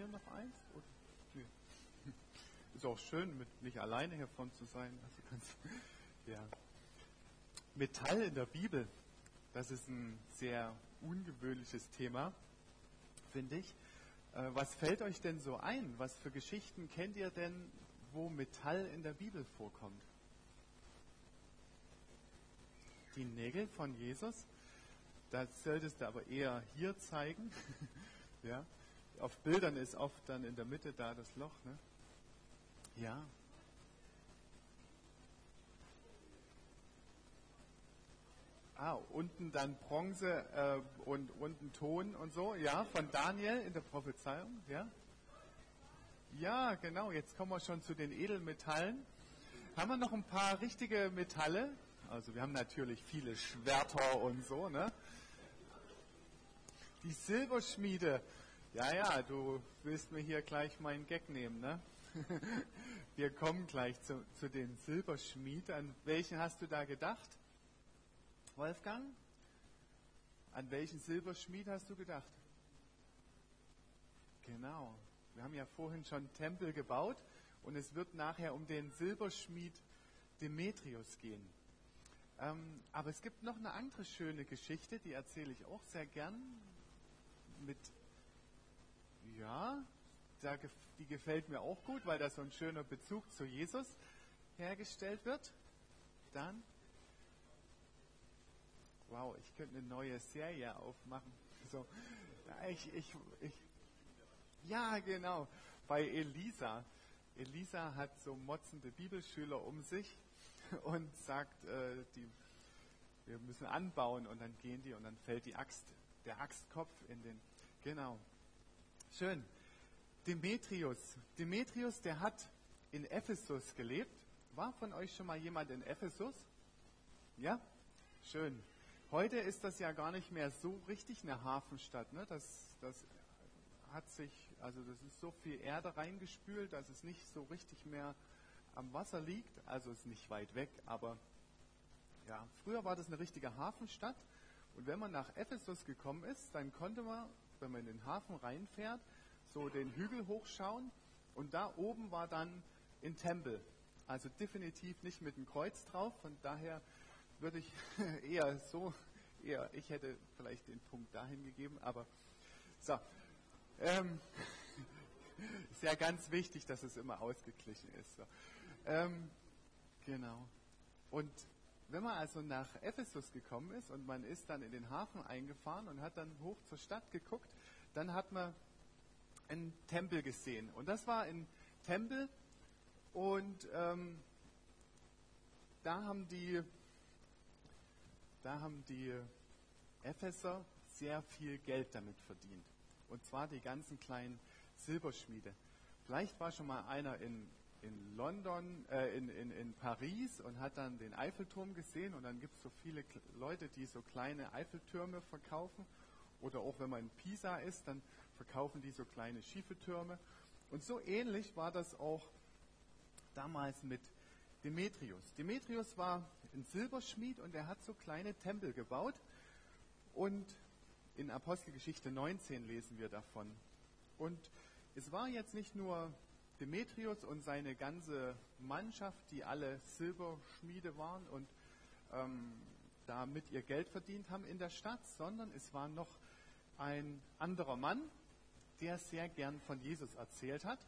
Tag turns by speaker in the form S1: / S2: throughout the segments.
S1: hier noch eins? Oder? Nee. Ist auch schön, nicht alleine hier vorne zu sein. Also ja. Metall in der Bibel, das ist ein sehr ungewöhnliches Thema, finde ich. Was fällt euch denn so ein? Was für Geschichten kennt ihr denn, wo Metall in der Bibel vorkommt? Die Nägel von Jesus, das solltest du aber eher hier zeigen. Ja. Auf Bildern ist oft dann in der Mitte da das Loch. Ne? Ja. Unten dann Bronze und unten Ton und so, ja, von Daniel in der Prophezeiung, ja. Ja, genau, jetzt kommen wir schon zu den Edelmetallen. Haben wir noch ein paar richtige Metalle? Also wir haben natürlich viele Schwerter und so, ne? Die Silberschmiede. Ja, du willst mir hier gleich meinen Gag nehmen, ne? Wir kommen gleich zu den Silberschmied. An welchen hast du da gedacht? Wolfgang? An welchen Silberschmied hast du gedacht? Genau. Wir haben ja vorhin schon Tempel gebaut und es wird nachher um den Silberschmied Demetrius gehen. Aber es gibt noch eine andere schöne Geschichte, die erzähle ich auch sehr gern. Die gefällt mir auch gut, weil da so ein schöner Bezug zu Jesus hergestellt wird. Dann, wow, ich könnte eine neue Serie aufmachen. So, ja, genau, bei Elisa. Elisa hat so motzende Bibelschüler um sich und sagt, wir müssen anbauen und dann gehen die und dann fällt der Axtkopf in den, genau. Schön. Demetrius, der hat in Ephesus gelebt. War von euch schon mal jemand in Ephesus? Ja? Schön. Heute ist das ja gar nicht mehr so richtig eine Hafenstadt. Ne? Das ist so viel Erde reingespült, dass es nicht so richtig mehr am Wasser liegt. Also ist nicht weit weg, aber ja, früher war das eine richtige Hafenstadt. Und wenn man nach Ephesus gekommen ist, dann konnte man, wenn man in den Hafen reinfährt, so den Hügel hochschauen und da oben war dann ein Tempel. Also definitiv nicht mit einem Kreuz drauf. Von daher würde ich ich hätte vielleicht den Punkt dahin gegeben, aber so. Ist ja ganz wichtig, dass es immer ausgeglichen ist. So. Genau. Und wenn man also nach Ephesus gekommen ist und man ist dann in den Hafen eingefahren und hat dann hoch zur Stadt geguckt, dann hat man einen Tempel gesehen. Und das war ein Tempel und da haben die Epheser sehr viel Geld damit verdient. Und zwar die ganzen kleinen Silberschmiede. Vielleicht war schon mal einer in London, in Paris und hat dann den Eiffelturm gesehen und dann gibt es so viele Leute, die so kleine Eiffeltürme verkaufen. Oder auch wenn man in Pisa ist, dann verkaufen die so kleine schiefe Türme. Und so ähnlich war das auch damals mit Demetrius. Demetrius war ein Silberschmied und er hat so kleine Tempel gebaut. Und in Apostelgeschichte 19 lesen wir davon. Und es war jetzt nicht nur Demetrius und seine ganze Mannschaft, die alle Silberschmiede waren und damit ihr Geld verdient haben in der Stadt, sondern es war noch ein anderer Mann, der sehr gern von Jesus erzählt hat.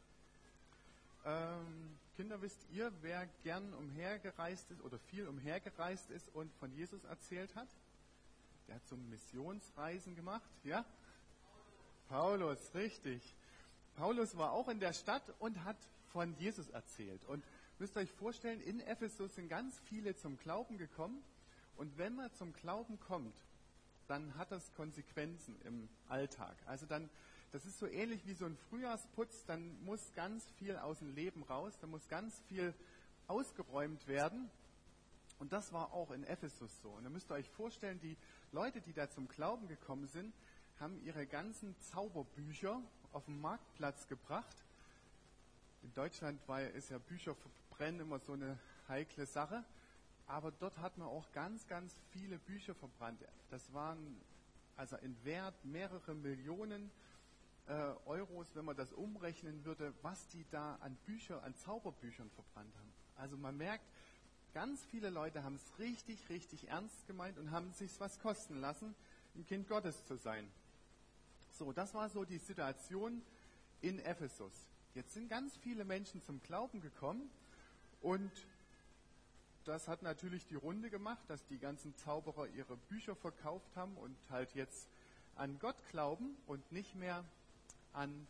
S1: Kinder, wisst ihr, wer gern umhergereist ist oder viel umhergereist ist und von Jesus erzählt hat? Der hat so Missionsreisen gemacht, ja? Paulus, richtig. Paulus war auch in der Stadt und hat von Jesus erzählt. Und müsst ihr euch vorstellen, in Ephesus sind ganz viele zum Glauben gekommen. Und wenn man zum Glauben kommt, dann hat das Konsequenzen im Alltag. Also das ist so ähnlich wie so ein Frühjahrsputz, dann muss ganz viel aus dem Leben raus, dann muss ganz viel ausgeräumt werden. Und das war auch in Ephesus so. Und da müsst ihr euch vorstellen, die Leute, die da zum Glauben gekommen sind, haben ihre ganzen Zauberbücher auf den Marktplatz gebracht. In Deutschland ist ja Bücher verbrennen immer so eine heikle Sache. Aber dort hat man auch ganz, ganz viele Bücher verbrannt. Das waren also in Wert mehrere Millionen. Euros, wenn man das umrechnen würde, was die da an Büchern, an Zauberbüchern verbrannt haben. Also man merkt, ganz viele Leute haben es richtig, richtig ernst gemeint und haben es sich was kosten lassen, ein Kind Gottes zu sein. So, das war so die Situation in Ephesus. Jetzt sind ganz viele Menschen zum Glauben gekommen und das hat natürlich die Runde gemacht, dass die ganzen Zauberer ihre Bücher verkauft haben und halt jetzt an Gott glauben und nicht mehr an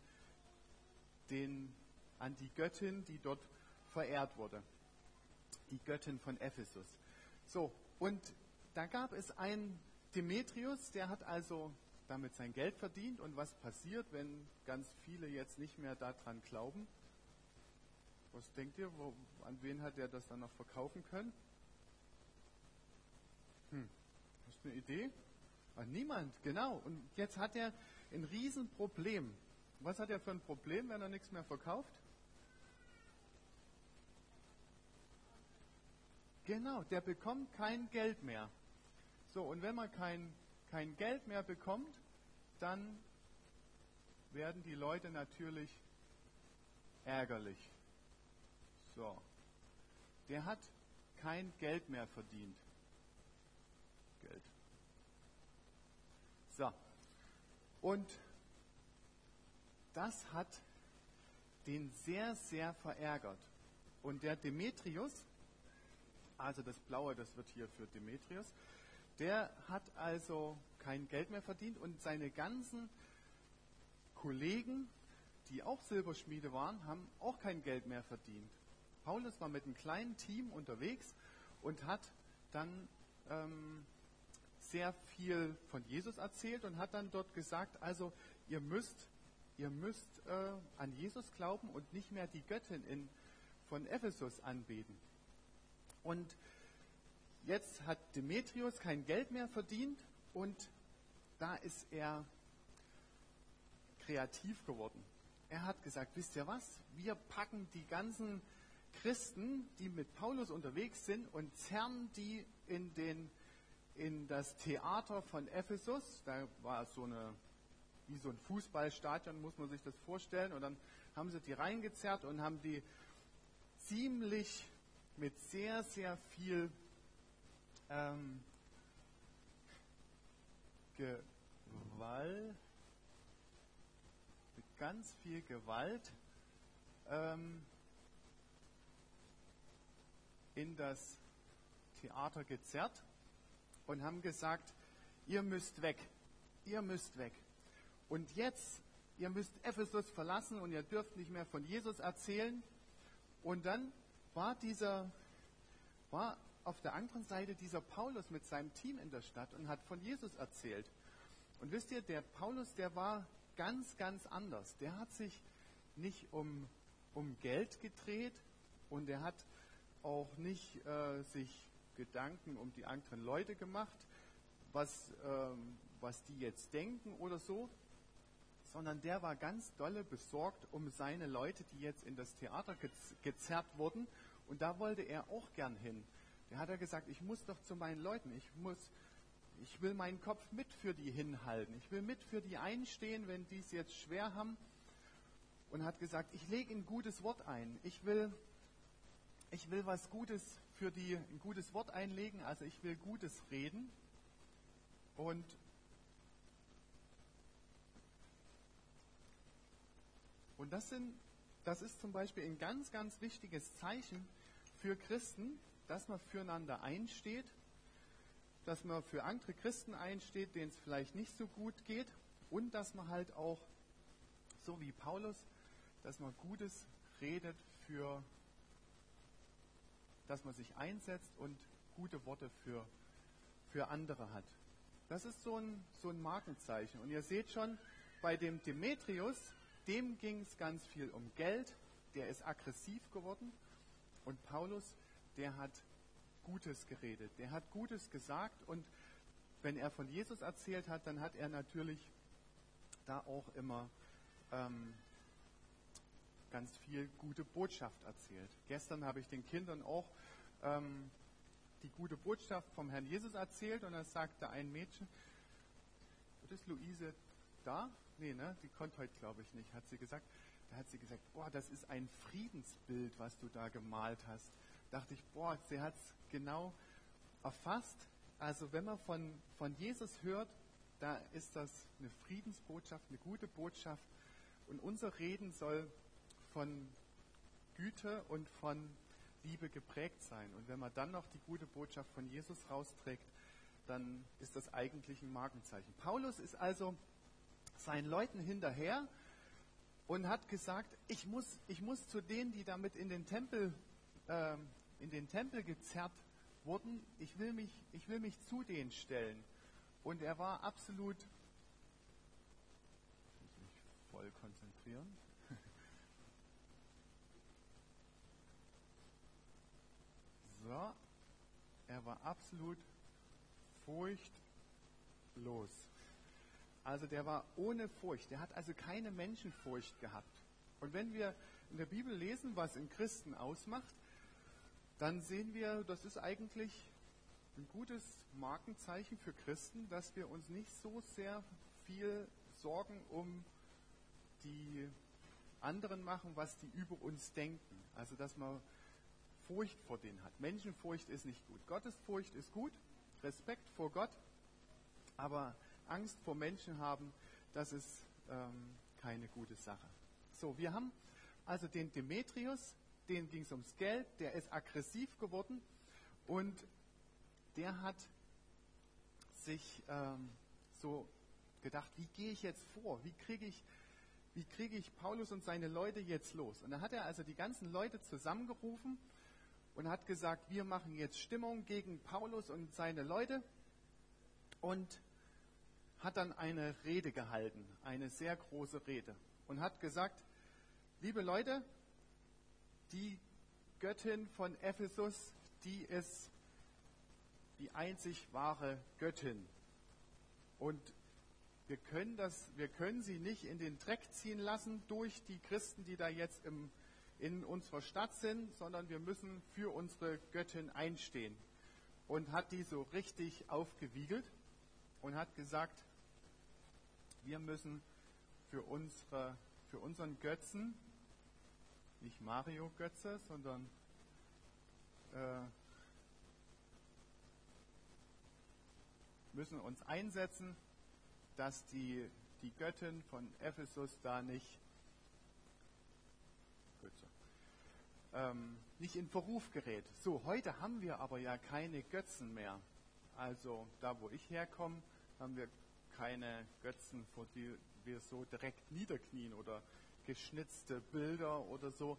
S1: die Göttin, die dort verehrt wurde. Die Göttin von Ephesus. So, und da gab es einen Demetrius, der hat also damit sein Geld verdient. Und was passiert, wenn ganz viele jetzt nicht mehr daran glauben? Was denkt ihr, an wen hat er das dann noch verkaufen können? Hast du eine Idee? Niemand, genau. Und jetzt hat er ein Riesenproblem. Was hat er für ein Problem, wenn er nichts mehr verkauft? Genau, der bekommt kein Geld mehr. So, und wenn man kein Geld mehr bekommt, dann werden die Leute natürlich ärgerlich. So, der hat kein Geld mehr verdient. Geld. So, und das hat den sehr, sehr verärgert. Und der Demetrius, also das Blaue, das wird hier für Demetrius, der hat also kein Geld mehr verdient und seine ganzen Kollegen, die auch Silberschmiede waren, haben auch kein Geld mehr verdient. Paulus war mit einem kleinen Team unterwegs und hat dann sehr viel von Jesus erzählt und hat dann dort gesagt, also ihr müsst an Jesus glauben und nicht mehr die Göttin von Ephesus anbeten. Und jetzt hat Demetrius kein Geld mehr verdient und da ist er kreativ geworden. Er hat gesagt, wisst ihr was, wir packen die ganzen Christen, die mit Paulus unterwegs sind und zerren die in das Theater von Ephesus. Da war es wie so ein Fußballstadion, muss man sich das vorstellen. Und dann haben sie die reingezerrt und haben die ziemlich mit sehr, sehr viel Gewalt, mit ganz viel Gewalt in das Theater gezerrt und haben gesagt, ihr müsst weg, ihr müsst weg. Und jetzt, ihr müsst Ephesus verlassen und ihr dürft nicht mehr von Jesus erzählen. Und dann war auf der anderen Seite dieser Paulus mit seinem Team in der Stadt und hat von Jesus erzählt. Und wisst ihr, der Paulus, der war ganz, ganz anders. Der hat sich nicht um Geld gedreht und der hat auch nicht sich Gedanken um die anderen Leute gemacht, was die jetzt denken oder so, sondern der war ganz dolle besorgt um seine Leute, die jetzt in das Theater gezerrt wurden. Und da wollte er auch gern hin. Der hat gesagt, ich muss doch zu meinen Leuten, ich will meinen Kopf mit für die hinhalten. Ich will mit für die einstehen, wenn die es jetzt schwer haben. Und hat gesagt, ich lege ein gutes Wort ein. Ich will was Gutes für die, ein gutes Wort einlegen, also ich will Gutes reden. Und das ist zum Beispiel ein ganz, ganz wichtiges Zeichen für Christen, dass man füreinander einsteht, dass man für andere Christen einsteht, denen es vielleicht nicht so gut geht und dass man halt auch, so wie Paulus, dass man Gutes redet, dass man sich einsetzt und gute Worte für andere hat. Das ist so ein Markenzeichen. Und ihr seht schon, bei dem Demetrius, dem ging es ganz viel um Geld, der ist aggressiv geworden und Paulus, der hat Gutes geredet, der hat Gutes gesagt und wenn er von Jesus erzählt hat, dann hat er natürlich da auch immer ganz viel gute Botschaft erzählt. Gestern habe ich den Kindern auch die gute Botschaft vom Herrn Jesus erzählt und da sagte ein Mädchen, das ist Luise, da? Nee, ne? Die konnte heute, glaube ich, nicht, hat sie gesagt. Da hat sie gesagt, boah, das ist ein Friedensbild, was du da gemalt hast. Dachte ich, boah, sie hat es genau erfasst. Also wenn man von Jesus hört, da ist das eine Friedensbotschaft, eine gute Botschaft. Und unser Reden soll von Güte und von Liebe geprägt sein. Und wenn man dann noch die gute Botschaft von Jesus rausträgt, dann ist das eigentlich ein Markenzeichen. Paulus ist also seinen Leuten hinterher und hat gesagt, ich muss zu denen, die damit in den Tempel gezerrt wurden, ich will mich zu denen stellen. Und er war absolut, ich muss mich voll konzentrieren. So, er war absolut furchtlos. Also der war ohne Furcht. Der hat also keine Menschenfurcht gehabt. Und wenn wir in der Bibel lesen, was einen Christen ausmacht, dann sehen wir, das ist eigentlich ein gutes Markenzeichen für Christen, dass wir uns nicht so sehr viel Sorgen um die anderen machen, was die über uns denken. Also dass man Furcht vor denen hat. Menschenfurcht ist nicht gut. Gottesfurcht ist gut, Respekt vor Gott, aber Angst vor Menschen haben, das ist keine gute Sache. So, wir haben also den Demetrius, dem ging es ums Geld, der ist aggressiv geworden und der hat sich so gedacht, wie gehe ich jetzt vor? Wie kriege ich Paulus und seine Leute jetzt los? Und dann hat er also die ganzen Leute zusammengerufen und hat gesagt, wir machen jetzt Stimmung gegen Paulus und seine Leute und hat dann eine Rede gehalten, eine sehr große Rede und hat gesagt, liebe Leute, die Göttin von Ephesus, die ist die einzig wahre Göttin. Und wir können sie nicht in den Dreck ziehen lassen durch die Christen, die da jetzt in unserer Stadt sind, sondern wir müssen für unsere Göttin einstehen. Und hat die so richtig aufgewiegelt und hat gesagt, wir müssen für unseren Götzen, nicht Mario Götze, sondern müssen uns einsetzen, dass die Göttin von Ephesus da nicht in Verruf gerät. So, heute haben wir aber ja keine Götzen mehr. Also da, wo ich herkomme, haben wir keine Götzen, vor die wir so direkt niederknien oder geschnitzte Bilder oder so.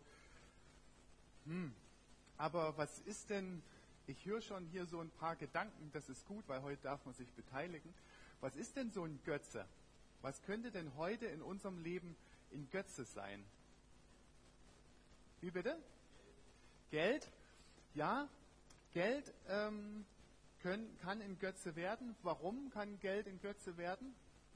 S1: Aber was ist denn, ich höre schon hier so ein paar Gedanken, das ist gut, weil heute darf man sich beteiligen. Was ist denn so ein Götze? Was könnte denn heute in unserem Leben ein Götze sein? Wie bitte? Geld? Ja, Geld kann ein Götze werden. Warum kann Geld ein Götze werden?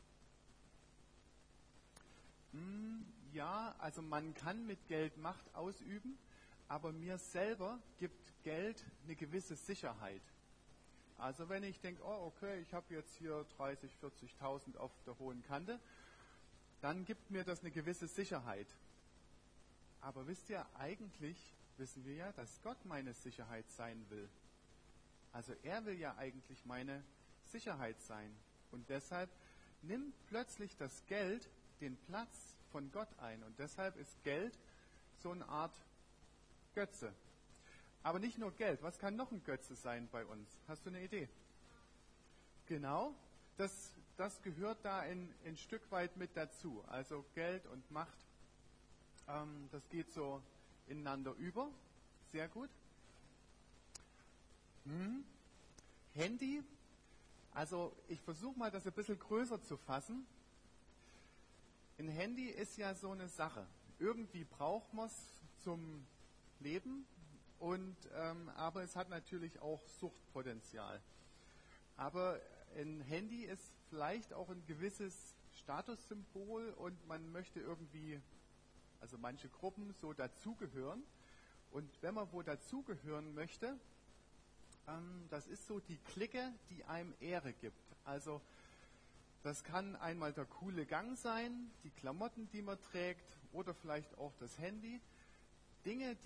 S1: Ja, also man kann mit Geld Macht ausüben, aber mir selber gibt Geld eine gewisse Sicherheit. Also wenn ich denke, oh okay, ich habe jetzt hier 30.000, 40.000 auf der hohen Kante, dann gibt mir das eine gewisse Sicherheit. Aber wisst ihr, eigentlich wissen wir ja, dass Gott meine Sicherheit sein will. Also er will ja eigentlich meine Sicherheit sein. Und deshalb nimmt plötzlich das Geld den Platz von Gott ein. Und deshalb ist Geld so eine Art Götze. Aber nicht nur Geld. Was kann noch ein Götze sein bei uns? Hast du eine Idee? Genau, das gehört da ein Stück weit mit dazu. Also Geld und Macht, das geht so ineinander über. Sehr gut. Handy, also ich versuche mal das ein bisschen größer zu fassen. Ein Handy ist ja so eine Sache. Irgendwie braucht man es zum Leben, aber es hat natürlich auch Suchtpotenzial. Aber ein Handy ist vielleicht auch ein gewisses Statussymbol und man möchte irgendwie, also manche Gruppen, so dazugehören. Und wenn man wo dazugehören möchte, das ist so die Clique, die einem Ehre gibt. Also Das kann einmal der coole Gang sein, die Klamotten, die man trägt, oder vielleicht auch das Handy. Dinge,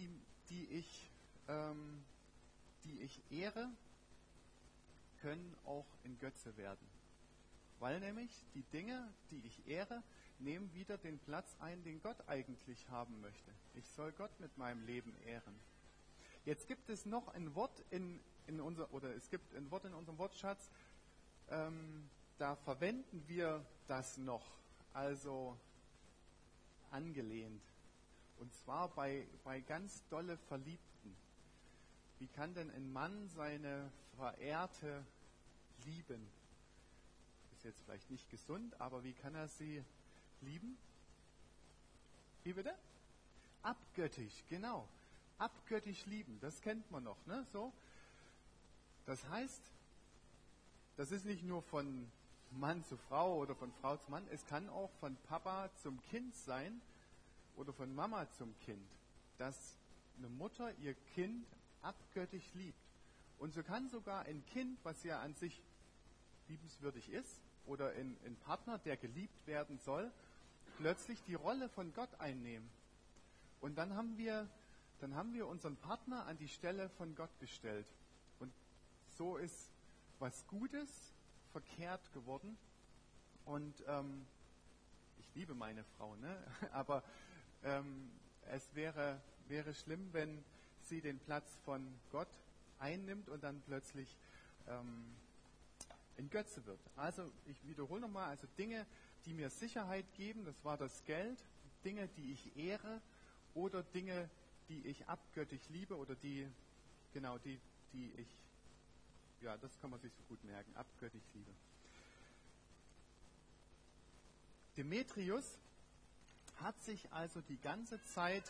S1: die ich ehre, können auch in Götze werden. Weil nämlich die Dinge, die ich ehre, nehmen wieder den Platz ein, den Gott eigentlich haben möchte. Ich soll Gott mit meinem Leben ehren. Jetzt gibt es noch ein Wort in unserem Wortschatz, da verwenden wir das noch, also angelehnt. Und zwar bei ganz dolle Verliebten. Wie kann denn ein Mann seine Verehrte lieben? Ist jetzt vielleicht nicht gesund, aber wie kann er sie lieben? Wie bitte? Abgöttisch, genau. Abgöttisch lieben, das kennt man noch, ne? So. Das heißt, das ist nicht nur von Mann zu Frau oder von Frau zu Mann, es kann auch von Papa zum Kind sein oder von Mama zum Kind, dass eine Mutter ihr Kind abgöttisch liebt. Und so kann sogar ein Kind, was ja an sich liebenswürdig ist, oder ein Partner, der geliebt werden soll, plötzlich die Rolle von Gott einnehmen. Und dann haben wir unseren Partner an die Stelle von Gott gestellt. Und so ist was Gutes verkehrt geworden. Und ich liebe meine Frau, ne? Aber es wäre schlimm, wenn sie den Platz von Gott einnimmt und dann plötzlich ein Götze wird. Also ich wiederhole nochmal, also Dinge, die mir Sicherheit geben, das war das Geld, Dinge, die ich ehre oder Dinge, die ich abgöttisch liebe oder die ich, ja, das kann man sich so gut merken, abgöttisch liebe. Demetrius hat sich also die ganze Zeit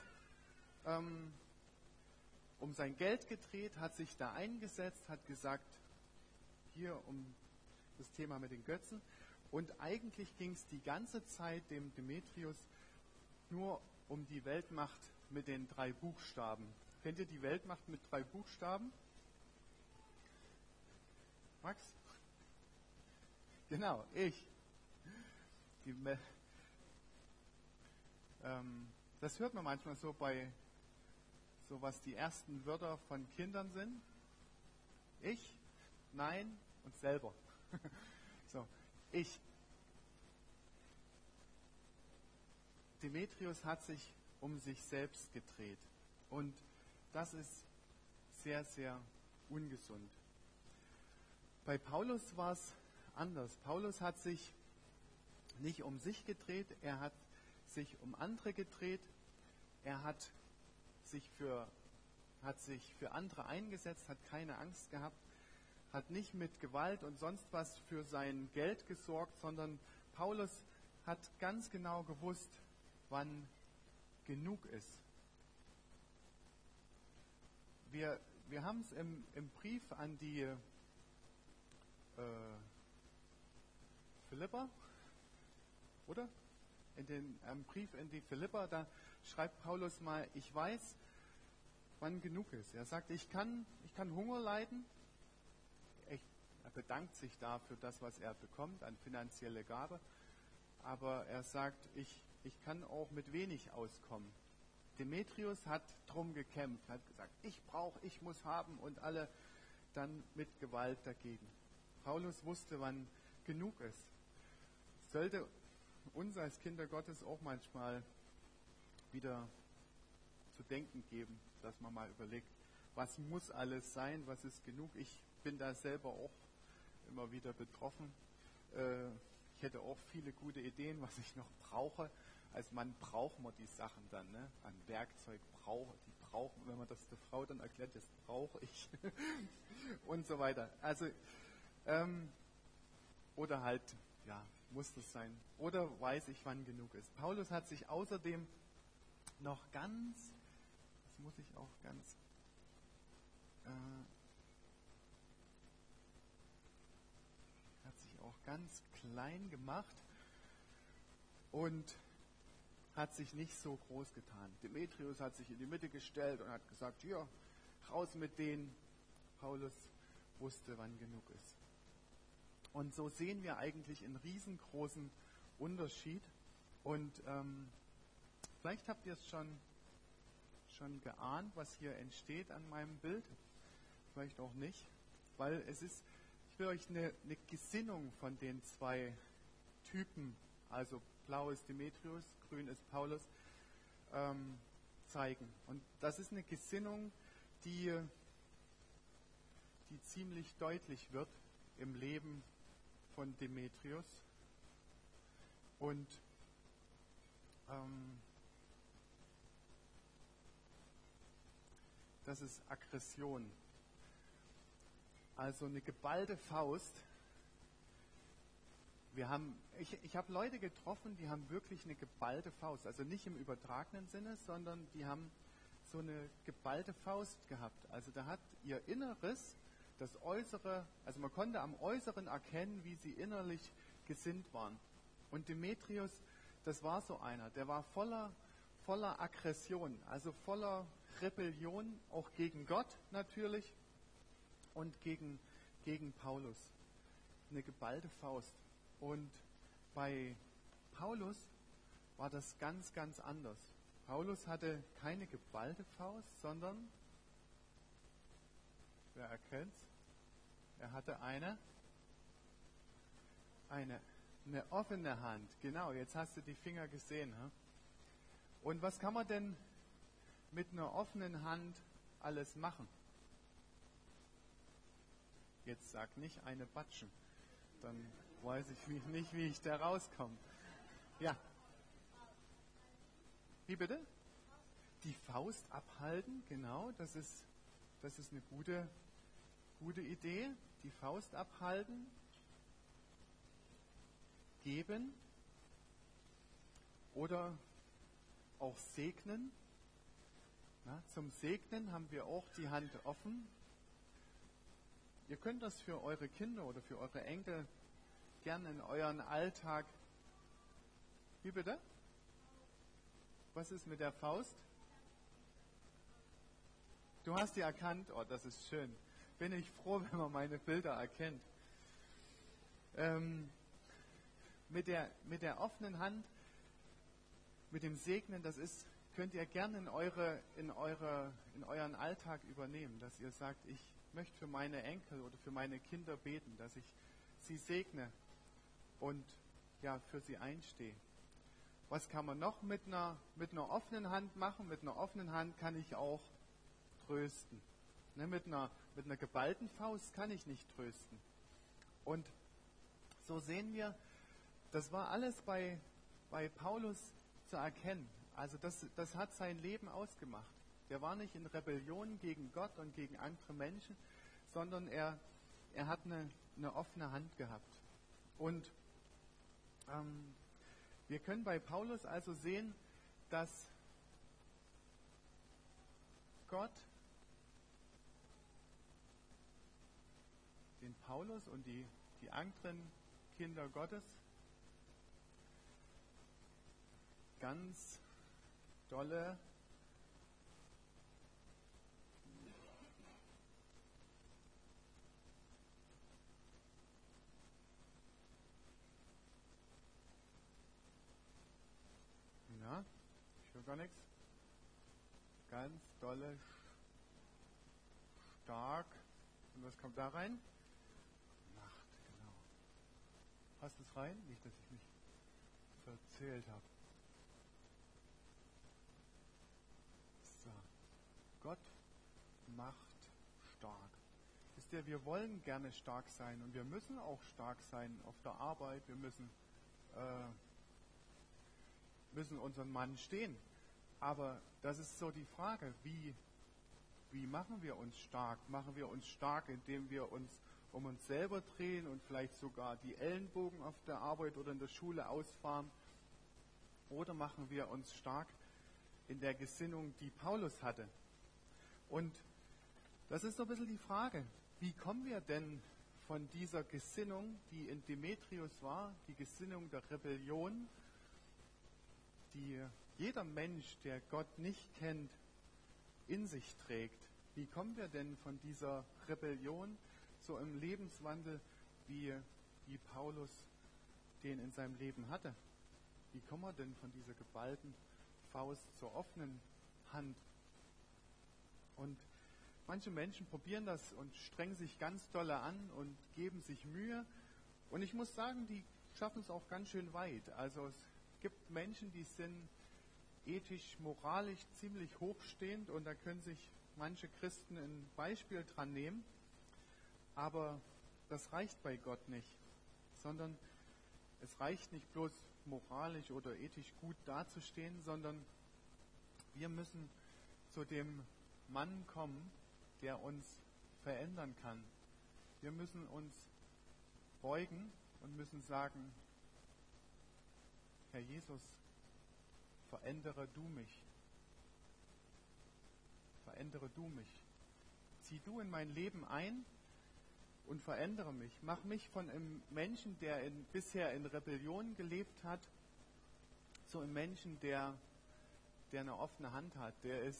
S1: um sein Geld gedreht, hat sich da eingesetzt, hat gesagt, hier um das Thema mit den Götzen. Und eigentlich ging es die ganze Zeit dem Demetrius nur um die Weltmacht mit den 3 Buchstaben. Kennt ihr die Weltmacht mit 3 Buchstaben? Max? Genau, ich. Das hört man manchmal so was die ersten Wörter von Kindern sind. Ich, nein und selber. So, ich. Demetrius hat sich um sich selbst gedreht. Und das ist sehr, sehr ungesund. Bei Paulus war es anders. Paulus hat sich nicht um sich gedreht, er hat sich um andere gedreht, er hat sich für andere eingesetzt, hat keine Angst gehabt, hat nicht mit Gewalt und sonst was für sein Geld gesorgt, sondern Paulus hat ganz genau gewusst, wann genug ist. Wir haben es im Brief an die Philipper, oder? Im Brief in die Philipper, da schreibt Paulus mal, ich weiß, wann genug ist. Er sagt, ich kann Hunger leiden. Er bedankt sich dafür das, was er bekommt an finanzielle Gabe. Aber er sagt, ich kann auch mit wenig auskommen. Demetrius hat drum gekämpft, hat gesagt, ich muss haben und alle dann mit Gewalt dagegen. Paulus wusste, wann genug ist. Sollte uns als Kinder Gottes auch manchmal wieder zu denken geben, dass man mal überlegt, was muss alles sein, was ist genug. Ich bin da selber auch immer wieder betroffen. Ich hätte auch viele gute Ideen, was ich noch brauche. Als Mann braucht man die Sachen dann, ne? An Werkzeug brauchen, wenn man das der Frau dann erklärt, das brauche ich und so weiter. Also oder halt, ja, muss das sein. Oder weiß ich, wann genug ist. Paulus hat sich außerdem noch hat sich auch ganz klein gemacht und hat sich nicht so groß getan. Demetrius hat sich in die Mitte gestellt und hat gesagt, hier, raus mit denen. Paulus wusste, wann genug ist. Und so sehen wir eigentlich einen riesengroßen Unterschied. Und vielleicht habt ihr es schon geahnt, was hier entsteht an meinem Bild. Vielleicht auch nicht, weil ich will euch eine Gesinnung von den zwei Typen, also blau ist Demetrius, grün ist Paulus, zeigen. Und das ist eine Gesinnung, die ziemlich deutlich wird im Leben von Demetrius. Und das ist Aggression. Also eine geballte Faust. Ich habe Leute getroffen, die haben wirklich eine geballte Faust. Also nicht im übertragenen Sinne, sondern die haben so eine geballte Faust gehabt. Also da hat ihr Inneres, das Äußere, also man konnte am Äußeren erkennen, wie sie innerlich gesinnt waren. Und Demetrius, das war so einer, der war voller Aggression, also voller Rebellion, auch gegen Gott natürlich und gegen Paulus. Eine geballte Faust. Und bei Paulus war das ganz, ganz anders. Paulus hatte keine geballte Faust, sondern, wer erkennt's? Er hatte eine offene Hand. Genau, jetzt hast du die Finger gesehen. Hm? Und was kann man denn mit einer offenen Hand alles machen? Jetzt sag nicht eine batschen. Dann weiß ich nicht, wie ich da rauskomme. Ja. Wie bitte? Die Faust abhalten, genau. Das ist eine gute Idee. Die Faust abhalten. Geben. Oder auch segnen. Na, zum Segnen haben wir auch die Hand offen. Ihr könnt das für eure Kinder oder für eure Enkel gerne in euren Alltag. Wie bitte? Was ist mit der Faust? Du hast die erkannt. Oh, das ist schön. Bin ich froh, wenn man meine Bilder erkennt. Mit der offenen Hand, mit dem Segnen, könnt ihr gerne in euren Alltag übernehmen, dass ihr sagt, ich möchte für meine Enkel oder für meine Kinder beten, dass ich sie segne und ja, für sie einstehe. Was kann man noch mit einer offenen Hand machen? Mit einer offenen Hand kann ich auch trösten. Ne, mit einer geballten Faust kann ich nicht trösten. Und so sehen wir, das war alles bei Paulus zu erkennen. Also das hat sein Leben ausgemacht. Der war nicht in Rebellion gegen Gott und gegen andere Menschen, sondern er hat eine offene Hand gehabt. Und wir können bei Paulus also sehen, dass Gott den Paulus und die anderen Kinder Gottes ganz dolle ich höre gar nichts. Ganz dolle stark. Und was kommt da rein? Macht, genau. Passt es rein? Nicht, dass ich mich verzählt habe. So. Gott macht stark. Wisst ihr, wir wollen gerne stark sein und wir müssen auch stark sein auf der Arbeit. Wir müssen unseren Mann stehen. Aber das ist so die Frage, wie machen wir uns stark? Machen wir uns stark, indem wir uns um uns selber drehen und vielleicht sogar die Ellenbogen auf der Arbeit oder in der Schule ausfahren? Oder machen wir uns stark in der Gesinnung, die Paulus hatte? Und das ist so ein bisschen die Frage, wie kommen wir denn von dieser Gesinnung, die in Demetrius war, die Gesinnung der Rebellion, die jeder Mensch, der Gott nicht kennt, in sich trägt. Wie kommen wir denn von dieser Rebellion so im Lebenswandel, wie wie Paulus den in seinem Leben hatte. Wie kommen wir denn von dieser geballten Faust zur offenen Hand? Und manche Menschen probieren das und strengen sich ganz doll an und geben sich Mühe. Und ich muss sagen, die schaffen es auch ganz schön weit. Also es gibt Menschen, die sind ethisch, moralisch ziemlich hochstehend und da können sich manche Christen ein Beispiel dran nehmen. Aber das reicht bei Gott nicht, sondern es reicht nicht bloß moralisch oder ethisch gut dazustehen, sondern wir müssen zu dem Mann kommen, der uns verändern kann. Wir müssen uns beugen und müssen sagen, Herr Jesus, verändere du mich. Verändere du mich. Zieh du in mein Leben ein und verändere mich. Mach mich von einem Menschen, der bisher in Rebellion gelebt hat, zu einem Menschen, der eine offene Hand hat,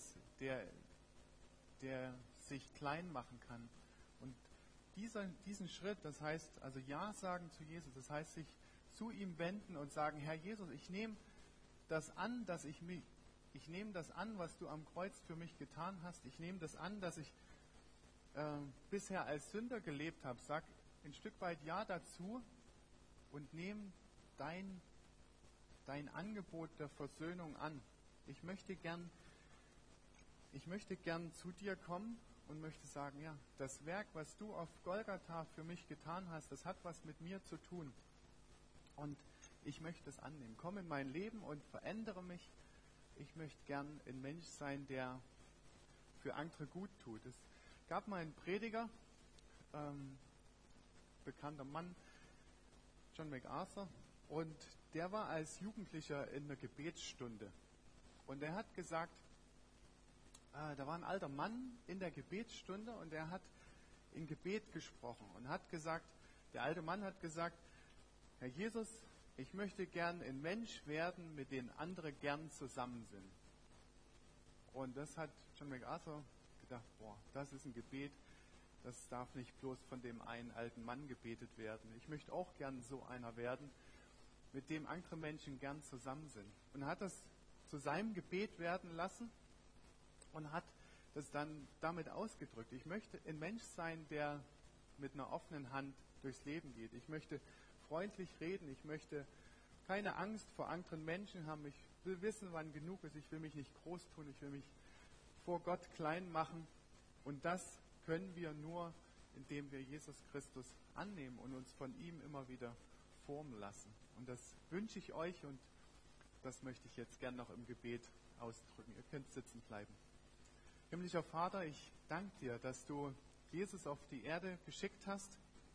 S1: der sich klein machen kann. Und diesen Schritt, das heißt also Ja sagen zu Jesus, das heißt sich zu ihm wenden und sagen, Herr Jesus, ich nehme das an, ich nehme das an, was du am Kreuz für mich getan hast. Ich nehme das an, dass ich bisher als Sünder gelebt habe. Sag ein Stück weit Ja dazu und nehme dein Angebot der Versöhnung an. Ich möchte gern zu dir kommen und möchte sagen, ja, das Werk, was du auf Golgatha für mich getan hast, das hat was mit mir zu tun. Und ich möchte es annehmen. Komm in mein Leben und verändere mich. Ich möchte gern ein Mensch sein, der für andere gut tut. Es gab mal einen Prediger, bekannter Mann, John MacArthur, und der war als Jugendlicher in einer Gebetsstunde. Und er hat gesagt, da war ein alter Mann in der Gebetsstunde und er hat in Gebet gesprochen und hat gesagt, der alte Mann hat gesagt, Herr Jesus, ich möchte gern ein Mensch werden, mit dem andere gern zusammen sind. Und das hat John MacArthur gedacht, das ist ein Gebet, das darf nicht bloß von dem einen alten Mann gebetet werden. Ich möchte auch gern so einer werden, mit dem andere Menschen gern zusammen sind. Und hat das zu seinem Gebet werden lassen und hat das dann damit ausgedrückt. Ich möchte ein Mensch sein, der mit einer offenen Hand durchs Leben geht. Ich möchte freundlich reden. Ich möchte keine Angst vor anderen Menschen haben. Ich will wissen, wann genug ist. Ich will mich nicht groß tun. Ich will mich vor Gott klein machen. Und das können wir nur, indem wir Jesus Christus annehmen und uns von ihm immer wieder formen lassen. Und das wünsche ich euch und das möchte ich jetzt gern noch im Gebet ausdrücken. Ihr könnt sitzen bleiben. Himmlischer Vater, ich danke dir, dass du Jesus auf die Erde geschickt hast,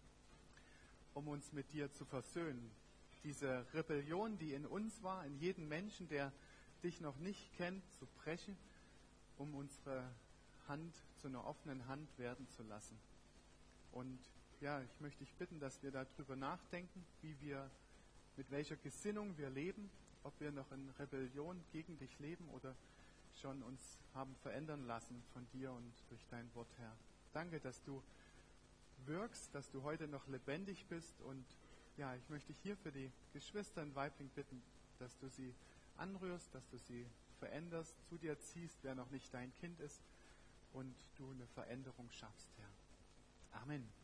S1: um uns mit dir zu versöhnen. Diese Rebellion, die in uns war, in jedem Menschen, der dich noch nicht kennt, zu brechen, um unsere Hand zu einer offenen Hand werden zu lassen. Und ja, ich möchte dich bitten, dass wir darüber nachdenken, mit welcher Gesinnung wir leben, ob wir noch in Rebellion gegen dich leben oder schon uns haben verändern lassen von dir und durch dein Wort, Herr. Danke, dass du wirkst, dass du heute noch lebendig bist und ja, ich möchte dich hier für die Geschwister in Weibling bitten, dass du sie anrührst, dass du sie veränderst, zu dir ziehst, wer noch nicht dein Kind ist und du eine Veränderung schaffst, Herr. Amen.